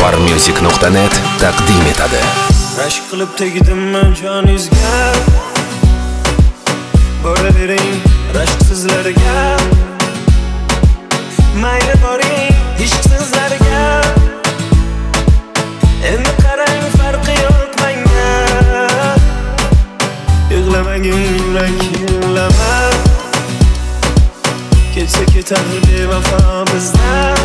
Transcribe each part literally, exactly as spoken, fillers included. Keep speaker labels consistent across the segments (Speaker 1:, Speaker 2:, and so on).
Speaker 1: farmusic nuqta net taqdim etadi.
Speaker 2: Rashk qilib tegdimmi joningizga? Boravering rashksizlarga. Mayli boring ishqsizlarga. Endi qarang farqi yo'q menga. Yig'lamagin yurak yig'lama. Ketsa ketar bevafo bizdan.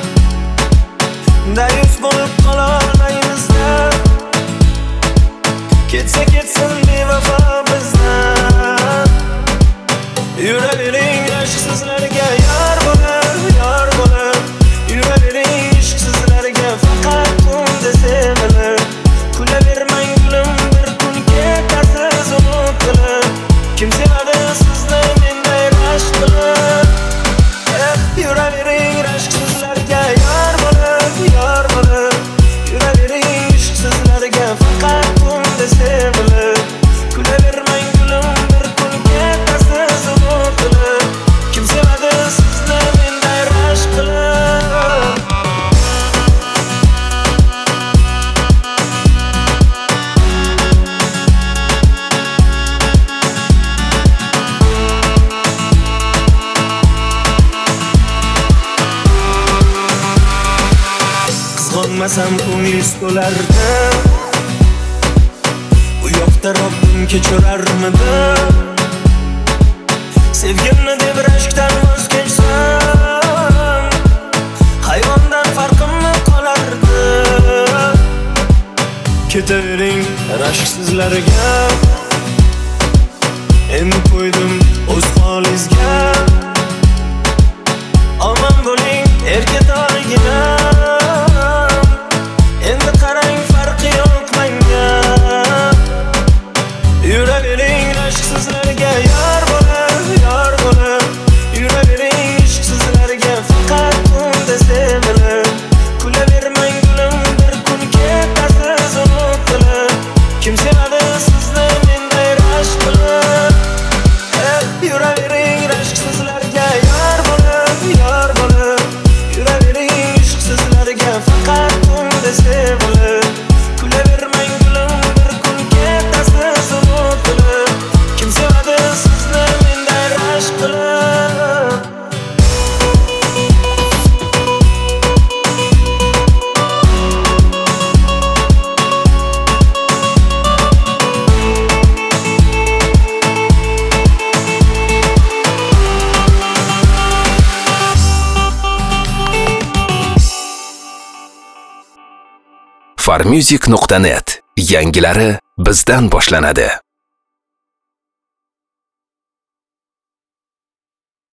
Speaker 2: Dayus bo'lib qololmaymiz-da. Ketsa ketsin bevafo bizdan. Yuravering ishqsizlarga yor bo'lib, yor bo'lib. Yuravering ishqsizlarga faqat kunda sevilib. Kulavermang gulim bir kun ketasiz unutilib. Kim sevadi sizni menday rashk qilib? Yuravering ishqsizlarga yor bo'lib, yor bo'lib. Yuravering ishqsizlarga faqat kunda sevilib. Kulavermang gulim bir kun ketasiz unutilib. Kim sevadi sizni menday rashk qilib? Qizg'onmasam ko'ngil to'lardi. U yoqda Robbim kechirarmidi? Sevgimni deb rashkdan voz kechsam, hayvondan farqimni qolardi. Ketavering rashksizlarga. Endi qo'ydim o'z holingizga. Omon bo'ling erka torgina. Endi qarang farqi yo'q menga. Yuravering ishqsizlarga yor bo'lib, yor bo'lib. Yuravering ishqsizlarga faqat kunda sevilib. Kulavermang gulim bir kun ketasiz unutilib. Kim sevadi sizni menday rashk qilib? Yuravering ishqsizlarga yor bo'lib, yor bo'lib. Yuravering ishqsizlarga faqat kunda sevilib. Kulavermang gulim bir kun ketasiz unutilib. Kim sevadi sizni menday rashk qilib?
Speaker 1: farmusic nuqta net yangilari bizdan boshlanadi.